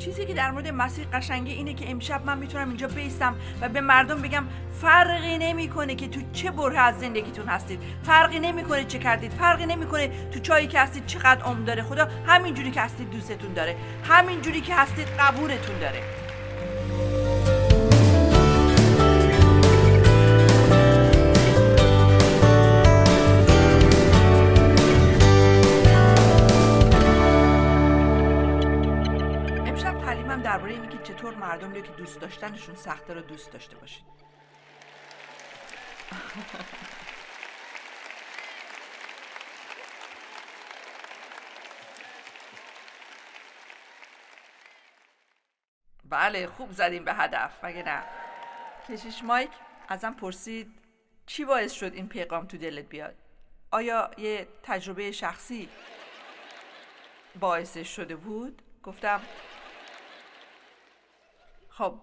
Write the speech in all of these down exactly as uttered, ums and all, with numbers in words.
چیزی که در مورد مسیح قشنگه اینه که امشب من میتونم اینجا بیستم و به مردم بگم فرقی نمیکنه که تو چه بره از زندگیتون هستید، فرقی نمیکنه چه کردید، فرقی نمیکنه تو چایی که هستید چقدر عمر داره. خدا همین جوری که هستید دوستتون داره، همین جوری که هستید قبولتون داره. درباره اینه که چطور مردم رو که دوست داشتنشون سخته رو دوست داشته باشید. بله خوب زدیم به هدف، مگه نه؟ کشیش مایک ازم پرسید چی باعث شد این پیغام تو دلت بیاد؟ آیا یه تجربه شخصی باعثش شده بود؟ گفتم خب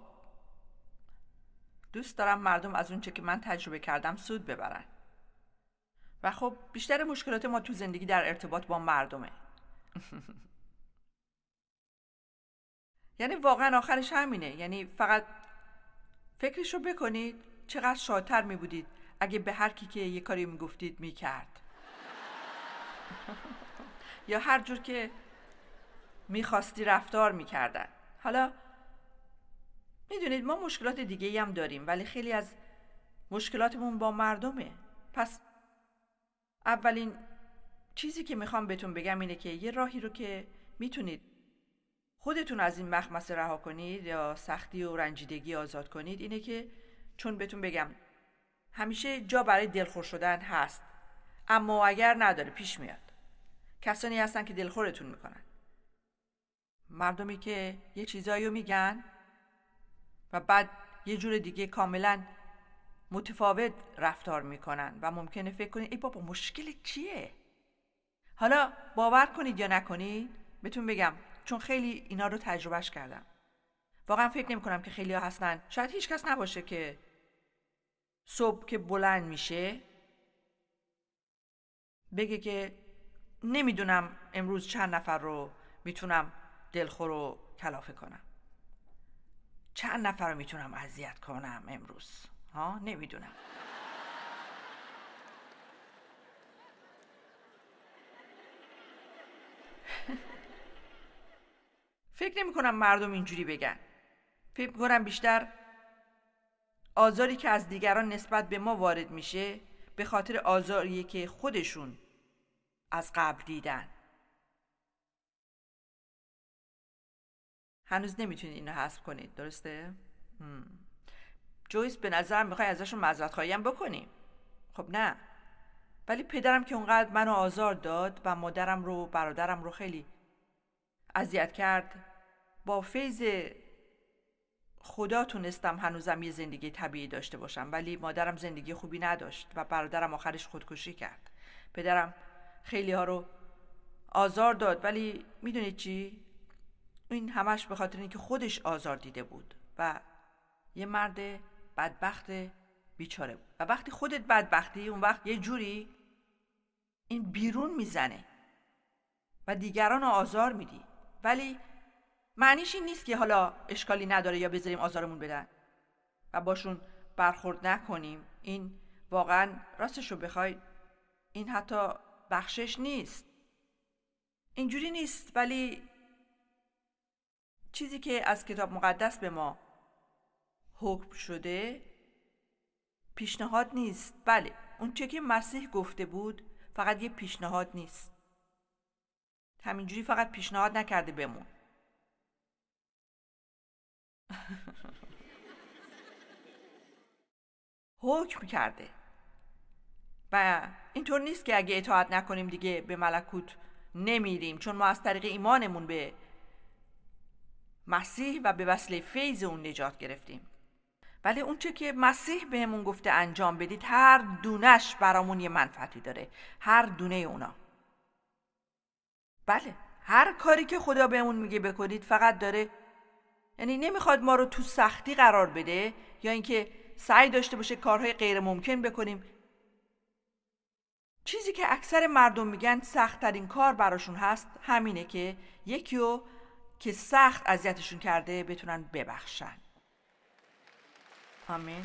دوست دارم مردم از اون چه که من تجربه کردم سود ببرن و خب بیشتر مشکلات ما تو زندگی در ارتباط با مردمه. یعنی واقعا آخرش همینه، یعنی فقط فکرشو بکنید چقدر شادتر می بودید اگه به هر کی که یه کاری می گفتید می کرد یا هر جور که می خواستی رفتار می کردن. حالا میدونید ما مشکلات دیگه‌ای هم داریم ولی خیلی از مشکلاتمون با مردمه. پس اولین چیزی که میخوام بهتون بگم اینه که یه راهی رو که میتونید خودتون از این مخمسه رها کنید یا سختی و رنجیدگی آزاد کنید اینه که چون بهتون بگم همیشه جا برای دلخور شدن هست، اما اگر نداره پیش میاد. کسانی هستن که دلخورتون میکنن، مردمی که یه چیزایی رو میگن و بعد یه جور دیگه کاملا متفاوت رفتار میکنن و ممکنه فکر کنید ای بابا مشکل چیه؟ حالا باور کنید یا نکنید بهتون بگم چون خیلی اینا رو تجربهش کردم، واقعا فکر نمی کنم که خیلی ها هستن، شاید هیچ کس نباشه که صبح که بلند میشه بگه که نمیدونم امروز چند نفر رو میتونم دلخور و کلافه کنم، چند نفر رو میتونم اذیت کنم امروز، ها نمیدونم. فکر نمی کنم مردم اینجوری بگن. فکر کنم بیشتر آزاری که از دیگران نسبت به ما وارد میشه به خاطر آزاریه که خودشون از قبل دیدن. هنوز نمیتونید اینو حذف کنید، درسته؟ هم. جویس به نظر میخوای ازشون معذرت خواهی هم بکنیم. خب نه، ولی پدرم که اونقدر منو آزار داد و مادرم رو برادرم رو خیلی اذیت کرد، با فیض خدا تونستم هنوزم یه زندگی طبیعی داشته باشم، ولی مادرم زندگی خوبی نداشت و برادرم آخرش خودکشی کرد. پدرم خیلی ها رو آزار داد، ولی میدونید چی؟ این همش به خاطر اینکه خودش آزار دیده بود و یه مرد بدبخت بیچاره بود. و وقتی خودت بدبختی اون وقت یه جوری این بیرون میزنه و دیگران رو آزار میدی، ولی معنیش این نیست که حالا اشکالی نداره یا بذاریم آزارمون بدن و باشون برخورد نکنیم. این واقعا راستشو بخوای این حتی بخشش نیست، اینجوری نیست. ولی چیزی که از کتاب مقدس به ما حکم شده پیشنهاد نیست. بله اون چه که مسیح گفته بود فقط یه پیشنهاد نیست، همینجوری فقط پیشنهاد نکرده بمون. حکم کرده و اینطور نیست که اگه اطاعت نکنیم دیگه به ملکوت نمیریم، چون ما از طریق ایمانمون به مسیح و به وسیله فیض اون نجات گرفتیم. ولی اون چه که مسیح بهمون گفته انجام بدید هر دونش برامون یه منفعتی داره، هر دونه اونا. بله هر کاری که خدا بهمون میگه بکنید فقط داره، یعنی نمیخواد ما رو تو سختی قرار بده یا اینکه سعی داشته باشه کارهای غیر ممکن بکنیم. چیزی که اکثر مردم میگن سخت ترین کار براشون هست همینه که یکی رو که سخت اذیتشون کرده بتونن ببخشن. آمین.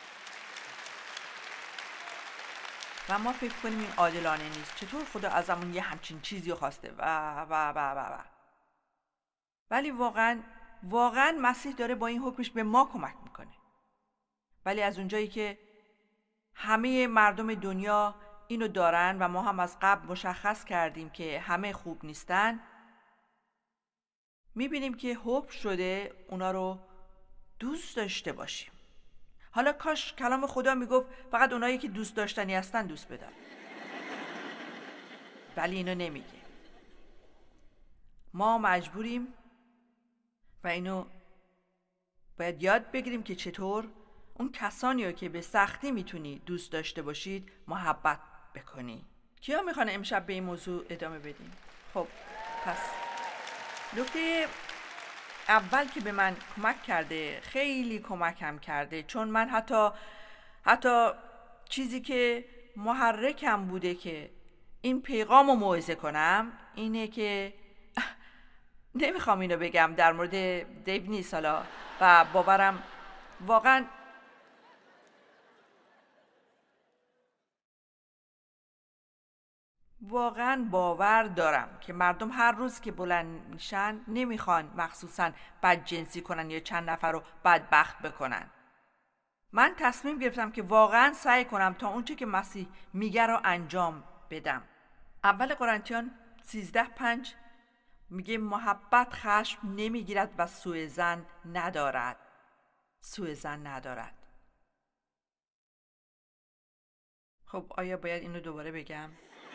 و ما فکر کنیم این عادلانه نیست، چطور خدا ازمون یه همچین چیزی خواسته و و و و و ولی واقعا واقعا مسیح داره با این حکمش به ما کمک میکنه. ولی از اونجایی که همه مردم دنیا اینو دارن و ما هم از قبل مشخص کردیم که همه خوب نیستن، میبینیم که حکم شده اونا رو دوست داشته باشیم. حالا کاش کلام خدا میگفت فقط اونایی که دوست داشتنی هستن دوست بدار، ولی اینو نمیگه. ما مجبوریم و اینو باید یاد بگیریم که چطور اون کسانی رو که به سختی میتونی دوست داشته باشید محبت بکنی. کیا میخوان امشب به این موضوع ادامه بدیم؟ خب پس نکته اول که به من کمک کرده، خیلی کمکم کرده، چون من حتی حتی چیزی که محرکم بوده که این پیغام رو موعظه کنم اینه که نمیخوام اینو بگم در مورد دیو نیست حالا، و باورم واقعا واقعا باور دارم که مردم هر روز که بلند میشن نمیخوان مخصوصا بدجنسی کنن یا چند نفر رو بدبخت بکنن. من تصمیم گرفتم که واقعا سعی کنم تا اونچه که مسیح میگه رو انجام بدم. اول قرنتیان سیزده پنج میگه محبت خشم نمیگیرد و سوءظن ندارد. سوءظن ندارد. خب آیا باید اینو دوباره بگم؟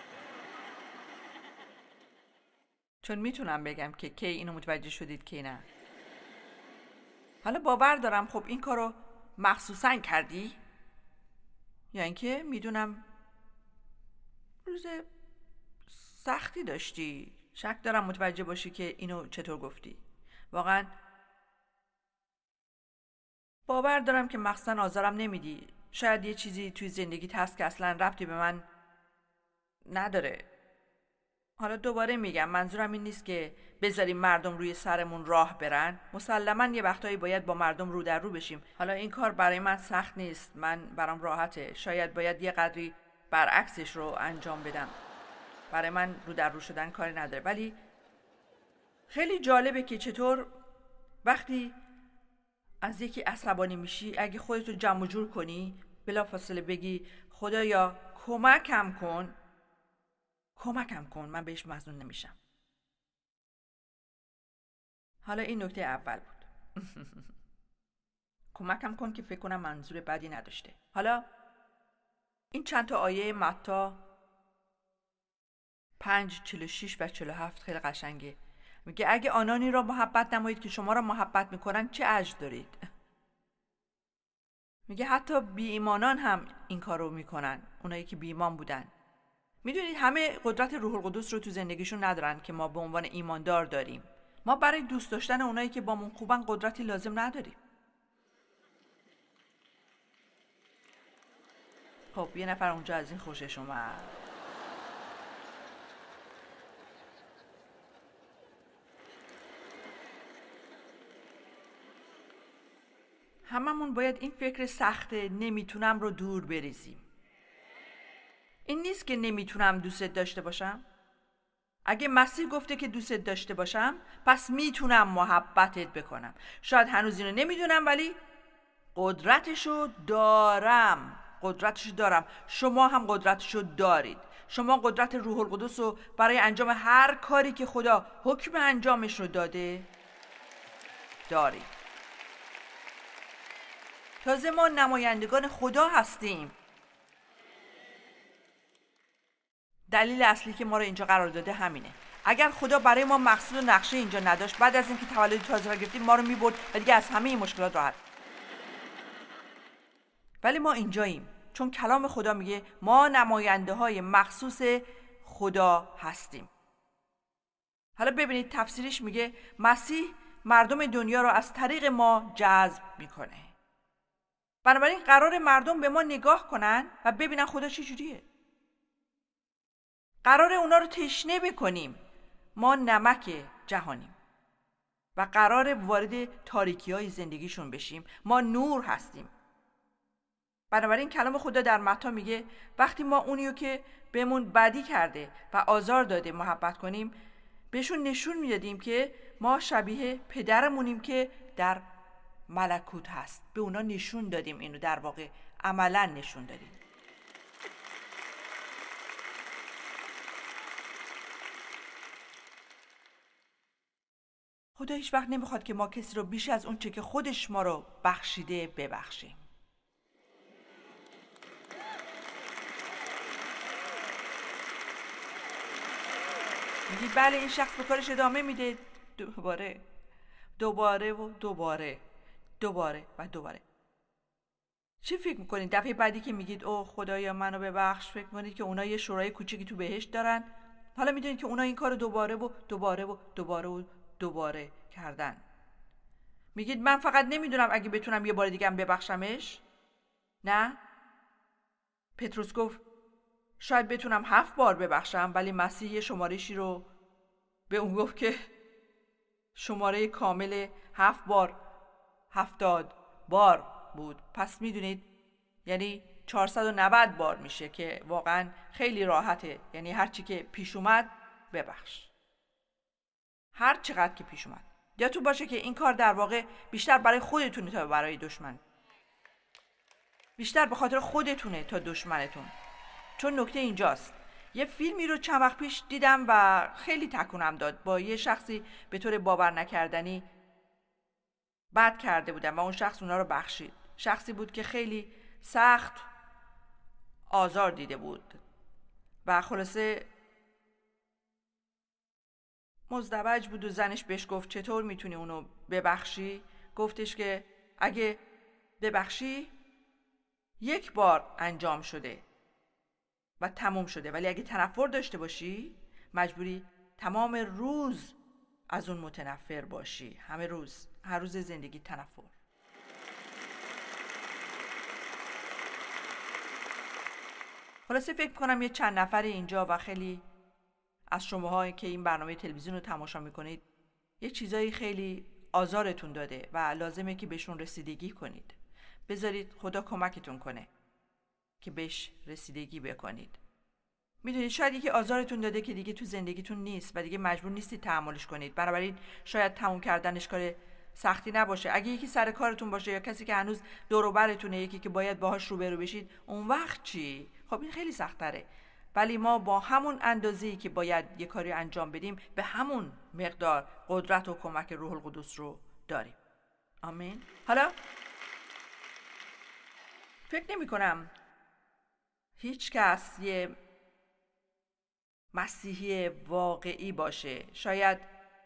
چون میتونم بگم که کی اینو متوجه شدید کی نه. حالا باور دارم خب این کارو مخصوصا کردی، یا اینکه میدونم روز سختی داشتی، شک دارم متوجه باشی که اینو چطور گفتی. واقعا باور دارم که مخصوصا آزارم نمیدی. شاید یه چیزی توی زندگیت هست که اصلا ربطی به من نداره. حالا دوباره میگم منظورم این نیست که بذاریم مردم روی سرمون راه برن. مسلماً یه وقتایی باید با مردم رو در رو بشیم. حالا این کار برای من سخت نیست، من برام راحته. شاید باید یه قدری برعکسش رو انجام بدم. برای من رو در رو شدن کاری نداره، ولی خیلی جالبه که چطور وقتی از یکی عصبانی میشی اگه خودتو جمع جور کنی بلافاصله بگی خدایا کمکم کن، کمکم کن، من بهش مظنون نمیشم. حالا این نکته اول بود. کمکم کن که فکر کنم منظور بدی نداشته. حالا این چند تا آیه متی پنج چهل و شش و چهل و هفت خیلی قشنگه. میگه اگه آنانی را محبت نمایید که شما را محبت میکنن چه اجر دارید؟ میگه حتی بی ایمانان هم این کار رو میکنن، اونایی که بی ایمان بودن. میدونید همه قدرت روح القدس رو تو زندگیشون ندارن که ما به عنوان ایماندار داریم. ما برای دوست داشتن اونایی که با من خوبن قدرتی لازم نداریم. خب یه نفر اونجا از این خوشش اومد. هممون باید این فکر سخت نمیتونم رو دور بریزیم. این نیست که نمیتونم دوستت داشته باشم. اگه مسیح گفته که دوستت داشته باشم پس میتونم محبتت بکنم. شاید هنوز اینو نمیدونم ولی قدرتشو دارم. قدرتشو دارم. شما هم قدرتشو دارید. شما قدرت روح القدس رو برای انجام هر کاری که خدا حکم انجامش رو داده دارید. تازه ما نمایندگان خدا هستیم. دلیل اصلی که ما رو اینجا قرار داده همینه. اگر خدا برای ما مقصود و نقشه اینجا نداشت بعد از اینکه تولد تازه را گرفتیم ما رو میبرد و دیگه از همه این مشکلات راحت. ولی ما اینجاییم چون کلام خدا میگه ما نماینده های مخصوص خدا هستیم. حالا ببینید تفسیرش میگه مسیح مردم دنیا رو از طریق ما جذب میکنه. بنابراین قرار مردم به ما نگاه کنن و ببینن خدا چه جوریه. قرار اونا رو تشنه بکنیم. ما نمک جهانیم. و قراره وارد تاریکی های زندگیشون بشیم. ما نور هستیم. بنابراین کلام خدا در متی میگه وقتی ما اونیو که بهمون بدی کرده و آزار داده محبت کنیم، بهشون نشون میدادیم که ما شبیه پدرمونیم که در ملکوت هست. به اونا نشون دادیم، اینو در واقع عملا نشون دادیم. خدا هیچ وقت نمیخواد که ما کسی رو بیش از اون چه که خودش ما رو بخشیده ببخشیم. میگی بله این شخص به کارش ادامه میده، دوباره دوباره و دوباره دوباره و دوباره. چی فکر میکنید دفعه بعدی که میگید اوه خدایا منو ببخش، فکر میکنید که اونا یه شورای کوچیکی تو بهشت دارن؟ حالا میدونید که اونا این کارو دوباره و دوباره و دوباره و دوباره کردن. میگید من فقط نمیدونم اگه بتونم یه بار دیگه هم ببخشمش. نه، پتروس گفت شاید بتونم هفت بار ببخشم، ولی مسیح یه شمارشی رو به اون گفت که شماره کامل هفت بار هفتاد بار بود. پس میدونید یعنی چهارصد و نود بار میشه که واقعا خیلی راحته. یعنی هر چی که پیش اومد ببخش، هر چقدر که پیش اومد. یادتون باشه که این کار در واقع بیشتر برای خودتونه تا برای دشمن، بیشتر به خاطر خودتونه تا دشمنتون. چون نکته اینجاست، یه فیلمی رو چند وقت پیش دیدم و خیلی تکونم داد. با یه شخصی به طور باور نکردنی بد کرده بودن و اون شخص اونا رو بخشید. شخصی بود که خیلی سخت آزار دیده بود و خلاصه مزدوج بود و زنش بهش گفت چطور میتونی اونو ببخشی؟ گفتش که اگه ببخشی یک بار انجام شده و تموم شده، ولی اگه تنفر داشته باشی مجبوری تمام روز از اون متنفر باشی. همه روز، هر روز زندگی تنفر. خلاصه فکر کنم یه چند نفر اینجا و خیلی از شماهایی که این برنامه تلویزیون رو تماشا میکنید یه چیزایی خیلی آزارتون داده و لازمه که بهشون رسیدگی کنید. بذارید خدا کمکتون کنه که بهش رسیدگی بکنید. میدونید شاید یکی آزارتون داده که دیگه تو زندگیتون نیست و دیگه مجبور نیستید تحملش کنید. بنابراین شاید تموم کردنش کار سختی نباشه. اگه یکی سر کارتون باشه یا کسی که هنوز دور و برتونه، یکی که باید باهاش روبرو بشید، اون وقت چی؟ خب این خیلی سخت تره. ولی ما با همون اندازه‌ای که باید یه کاری انجام بدیم به همون مقدار قدرت و کمک روح القدس رو داریم. آمین. حالا فکر نمی کنم هیچ کس یه مسیحی واقعی باشه. شاید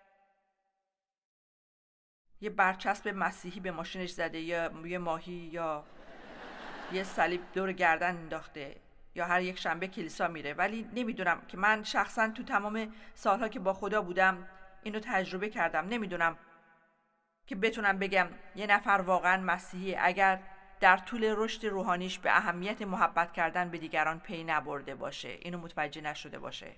یه برچسب مسیحی به ماشینش زده یا یه ماهی یا یه صلیب دور گردن انداخته یا هر یک شنبه کلیسا میره. ولی نمیدونم که من شخصا تو تمام سالها که با خدا بودم اینو تجربه کردم. نمیدونم که بتونم بگم یه نفر واقعا مسیحی اگر در طول رشد روحانیش به اهمیت محبت کردن به دیگران پی نبرده باشه، اینو متوجه نشده باشه.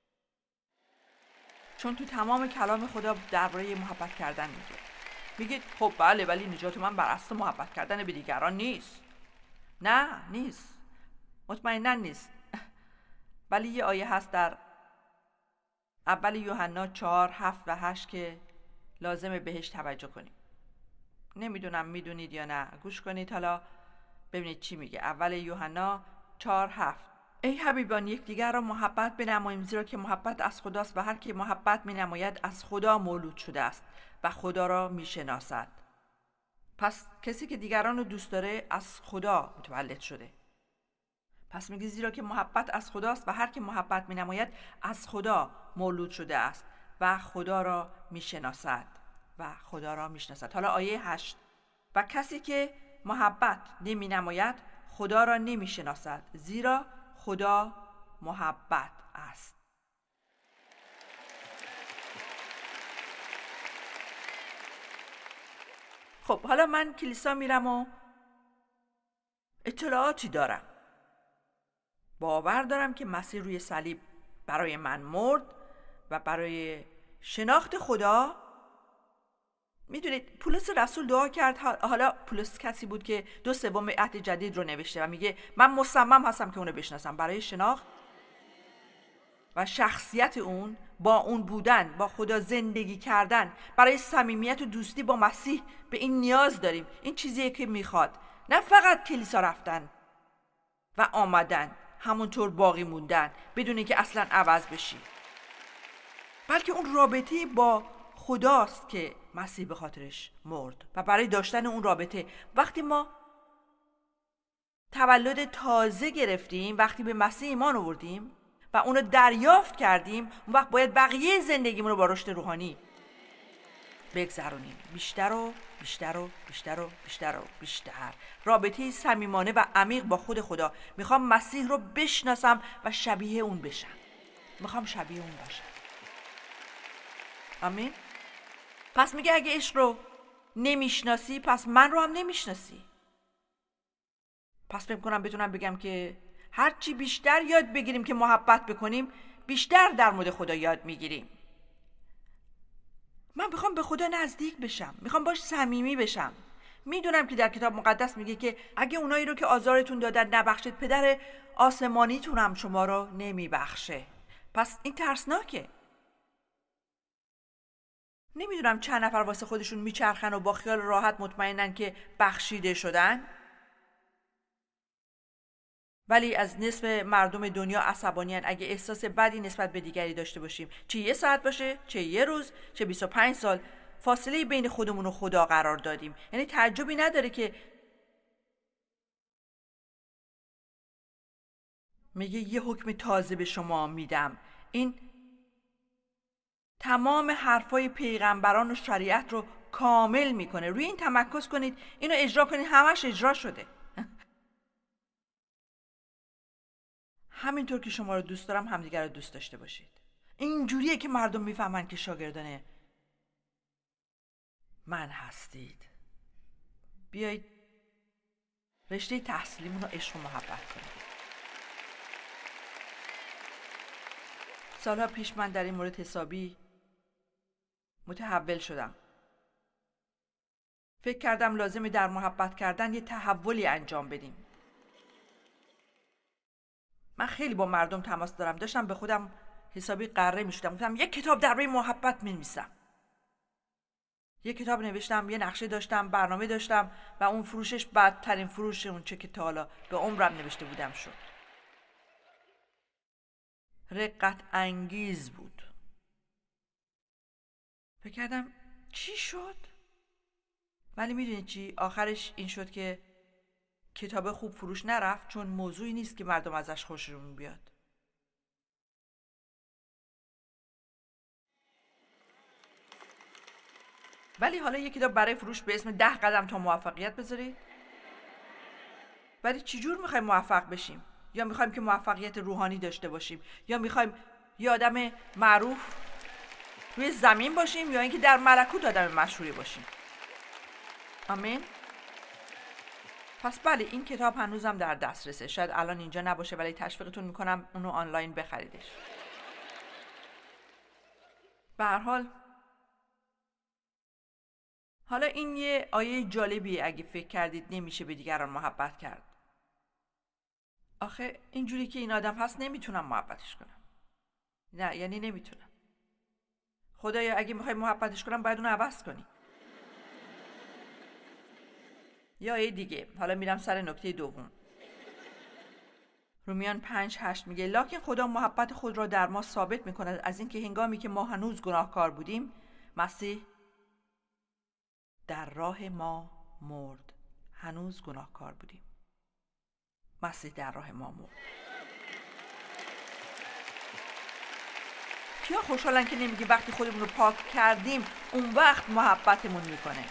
چون تو تمام کلام خدا درباره محبت کردن میگه. میگه خب بله، ولی نجات من بر اساس محبت کردن به دیگران نیست. نه نیست، مطمئنا نیست. ولی یه آیه هست در اول یوحنا چهار هفت و هشت که لازمه بهش توجه کنیم. نمیدونم میدونید یا نه، گوش کنید حالا ببینید چی میگه. اول یوحنا چهار هفت: ای حبیبان یکدیگر را محبت بنماییم، زیرا که محبت از خداست و هر که محبت مینماید از خدا مولود شده است و خدا را میشناسد. پس کسی که دیگران رو دوست داره از خدا متولد شده. پس میگه زیرا که محبت از خداست و هر که محبت مینماید از خدا مولود شده است و خدا را میشناسد و خدا را میشناسد. حالا آیه هشت: و کسی که محبت نمی نماید خدا را نمی شناسد، زیرا خدا محبت است. خب حالا من کلیسا میرم و اطلاعاتی دارم، باور دارم که مسیح روی صلیب برای من مرد و برای شناخت خدا میدونید پولس رسول دعا کرد، حالا پولس کسی بود که دو سوم عهد جدید رو نوشته و میگه من مصمم هستم که اونو بشناسم. برای شناخت و شخصیت اون، با اون بودن، با خدا زندگی کردن، برای صمیمیت و دوستی با مسیح به این نیاز داریم. این چیزیه که میخواد، نه فقط کلیسا رفتن و آمدن همونطور باقی موندن بدون اینکه اصلا عوض بشی، بلکه اون رابطه با خداست که مسیح به خاطرش مرد. و برای داشتن اون رابطه، وقتی ما تولد تازه گرفتیم، وقتی به مسیح ایمان آوردیم و اونو دریافت کردیم، اون وقت باید بقیه زندگیمون رو با رشد روحانی بگذرونیم. بیشتر و بیشتر و بیشتر و بیشتر و بیشتر رابطه صمیمانه و عمیق با خود خدا. میخوام مسیح رو بشناسم و شبیه اون بشم. میخوام شبیه اون باشم. آمین. پس میگه اگه عشق رو نمیشناسی پس من رو هم نمیشناسی. پس فکر کنم بتونم بگم که هرچی بیشتر یاد بگیریم که محبت بکنیم، بیشتر در مورد خدا یاد میگیریم. من میخوام به خدا نزدیک بشم، میخوام باش صمیمی بشم. میدونم که در کتاب مقدس میگه که اگه اونایی رو که آزارتون دادن نبخشید، پدر آسمانیتون هم شما رو نمیبخشه. پس این ترسناکه. نمیدونم چند نفر واسه خودشون میچرخن و با خیال راحت مطمئنن که بخشیده شدن، ولی از نصف مردم دنیا عصبانیان اگه احساس بدی نسبت به دیگری داشته باشیم، چه یه ساعت باشه، چه یه روز، چه بیست و پنج سال فاصله بین خودمون و خدا قرار دادیم. یعنی تعجبی نداره که میگه یه حکم تازه به شما میدم. این تمام حرفای پیغمبران و شریعت رو کامل میکنه. روی این تمرکز کنید، اینو اجرا کنید، همش اجرا شده. همینطور که شما رو دوست دارم همدیگر رو دوست داشته باشید. اینجوریه که مردم میفهمن که شاگردان من هستید. بیایید رشته تحصیلیمون رو عشق و محبت کنید. سالها پیش من در این مورد حسابی متحول شدم. فکر کردم لازمه در محبت کردن یه تحولی انجام بدیم. من خیلی با مردم تماس دارم. داشتم به خودم حسابی قره می شدم. گفتم یک کتاب درباره محبت می نویسم. یک کتاب نوشتم، یه نقشه داشتم، برنامه داشتم و اون فروشش بدترین فروش اون چه که تا حالا به عمرم نوشته بودم شد. رقت انگیز بود. فکر کردم چی شد؟ ولی میدونید چی؟ آخرش این شد که کتاب خوب فروش نرفت، چون موضوعی نیست که مردم ازش خوششون بیاد. ولی حالا یک کتاب برای فروش به اسم ده قدم تا موفقیت بذارید. ولی چجور میخوایم موفق بشیم؟ یا میخوایم که موفقیت روحانی داشته باشیم، یا میخوایم یه آدم معروف روی زمین باشیم، یا اینکه در ملکوت آدم مشهوری باشیم؟ آمین. پس بله، این کتاب هنوزم در دسترسه. شاید الان اینجا نباشه، ولی تشویقتون میکنم اونو آنلاین بخریدش. به هر حال حالا این یه آیه جالبیه اگه فکر کردید نمیشه به دیگران محبت کرد. آخه اینجوری که این آدم هست نمیتونم محبتش کنم. نه، یعنی نمیتونم. خدایا اگه میخوای محبتش کنم باید اونو عوض کنی. یا آیه دیگه. حالا میرم سر نکته دوم. رومیان پنج هشت میگه لکن خدا محبت خود را در ما ثابت میکند از اینکه هنگامی که ما هنوز گناهکار بودیم مسیح در راه ما مرد. هنوز گناهکار بودیم، مسیح در راه ما مرد. کیا خوشحالن که نمیگه وقتی خودمون رو پاک کردیم اون وقت محبتمون میکنه.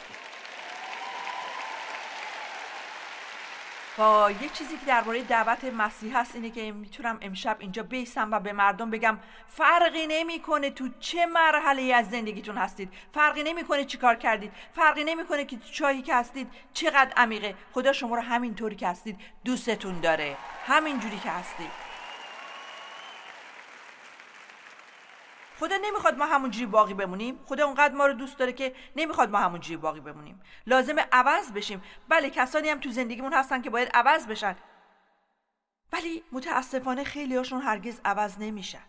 و یه چیزی که درباره دعوت مسیح هست اینه که میتونم امشب اینجا بیستم و به مردم بگم فرقی نمیکنه تو چه مرحله از زندگیتون هستید، فرقی نمیکنه چی کار کردید، فرقی نمیکنه که تو چاهی که هستید چقدر عمیقه. خدا شما رو همین طوری که هستید دوستتون داره، همین جوری که هستید. خدا نمیخواد ما همونجوری باقی بمونیم. خدا اونقدر ما رو دوست داره که نمیخواد ما همونجوری باقی بمونیم. لازمه عوض بشیم. بله کسانی هم تو زندگیمون هستن که باید عوض بشن، ولی متاسفانه خیلی هاشون هرگز عوض نمیشن.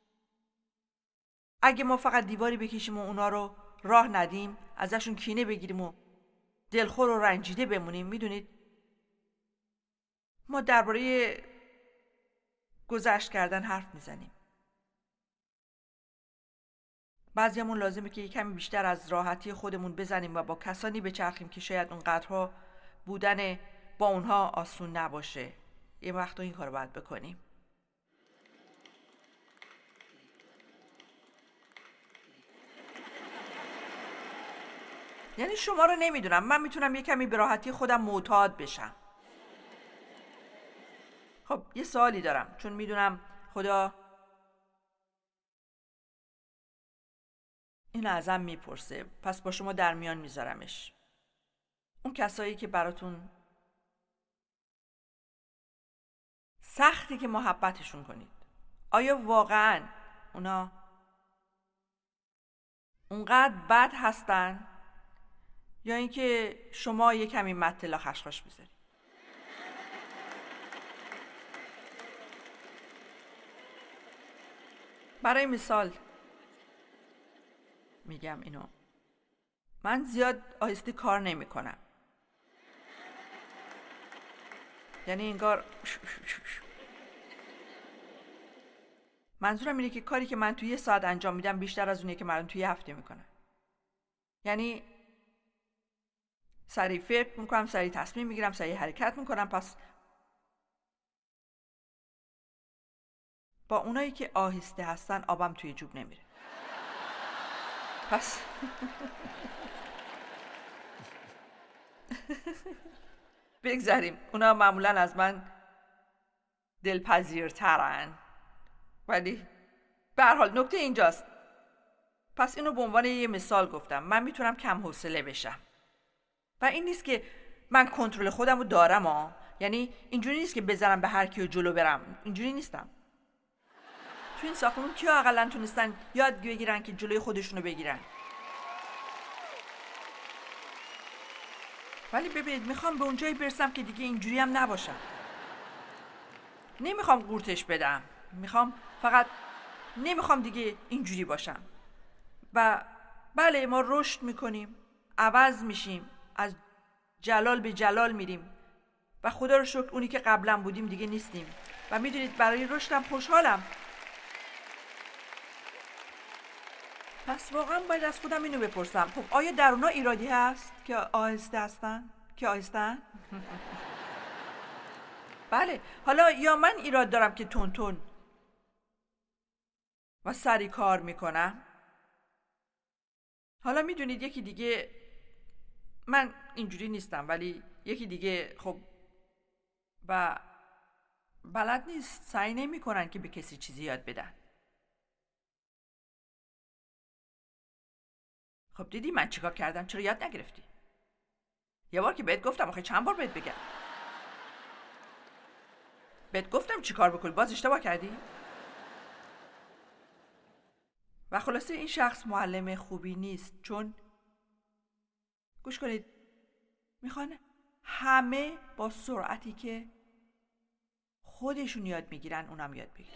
اگه ما فقط دیواری بکشیم و اونا رو راه ندیم، ازشون کینه بگیریم و دلخور و رنجیده بمونیم، میدونید ما درباره گذشت کردن حرف میزنیم. بعضیامون لازمه که کمی بیشتر از راحتی خودمون بزنیم و با کسانی بچرخیم که شاید اونقدرها بودن با اونها آسون نباشه. یه وقتا این کارو باید بکنیم. یعنی شما رو نمیدونم، من میتونم یه کمی به راحتی خودم معتاد بشم. خب یه سوالی دارم، چون میدونم خدا این ازم میپرسه، پس با شما در میان میذارمش. اون کسایی که براتون سختی که محبتشون کنید، آیا واقعا اونا اونقدر بد هستن یا اینکه شما یه کمی مطلع خشخاش بذارید؟ برای مثال میگم اینو، من زیاد آهسته کار نمی کنم. یعنی انگار منظورم اینه که کاری که من توی یه ساعت انجام میدم بیشتر از اونیه که مردم توی هفته میکنن. یعنی سریع فکر میکنم، سریع تصمیم میگیرم، سریع حرکت میکنم. پس با اونایی که آهسته هستن آبم توی جوب نمیره. پس بگذاریم، اونا معمولا از من دلپذیرترن، ولی به هر حال نکته اینجاست. پس اینو به عنوان یه مثال گفتم. من میتونم کم حوصله بشم و این نیست که من کنترل خودم رو دارم ها. یعنی اینجوری نیست که بذارم به هر کیو جلو برم، اینجوری نیستم. تو این ساختمون کیا اقلا تونستن یاد بگیرن که جلوی خودشونو بگیرن؟ ولی ببینید میخوام به اونجایی برسم که دیگه اینجوری هم نباشم. نمیخوام قورتش بدم، میخوام فقط نمیخوام دیگه اینجوری باشم. و بله ما رشد میکنیم، عوض میشیم، از جلال به جلال میریم و خدا رو شکر اونی که قبلا بودیم دیگه نیستیم. و میدونید برای رشدم خوشحالم. پس واقعا باید از خودم اینو بپرسم، خب آیا در اونا ایرادی هست که آهسته هستن؟ که آهستن؟ بله، حالا یا من ایراد دارم که تون تون و سری کار میکنم. حالا میدونید یکی دیگه، من اینجوری نیستم ولی یکی دیگه خب و بلد نیست، سعی نمی کنن که به کسی چیزی یاد بدن. خب دیدی من چیکار کردم؟ چرا یاد نگرفتی؟ یه بار که بهت گفتم، آخه چند بار بهت بگم؟ بهت گفتم چیکار بکنی، باز اشتباه کردی؟ و خلاصه این شخص معلم خوبی نیست، چون گوش کنید میخوان همه با سرعتی که خودشون یاد میگیرن اونم یاد بگیرن.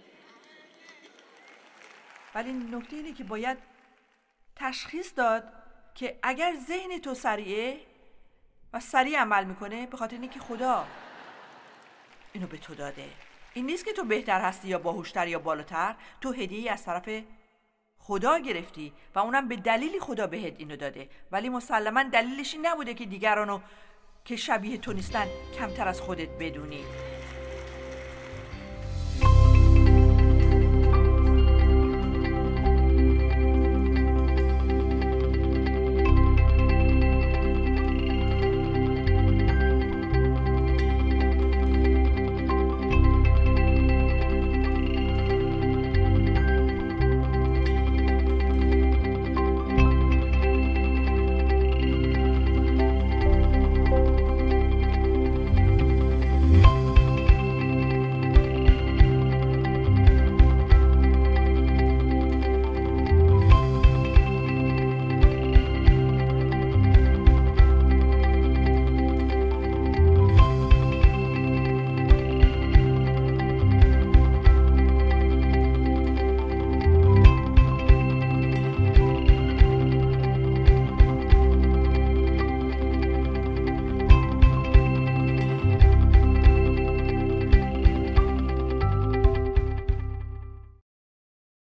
ولی نکته اینه که باید تشخیص داد که اگر ذهن تو سریعه و سریع عمل میکنه به خاطر اینه که خدا اینو به تو داده. این نیست که تو بهتر هستی یا باهوشتر یا بالاتر، تو هدیه‌ای از طرف خدا گرفتی و اونم به دلیلی خدا بهت اینو داده. ولی مسلماً دلیلش این نبوده که دیگرانو که شبیه تو نیستن کمتر از خودت بدونی.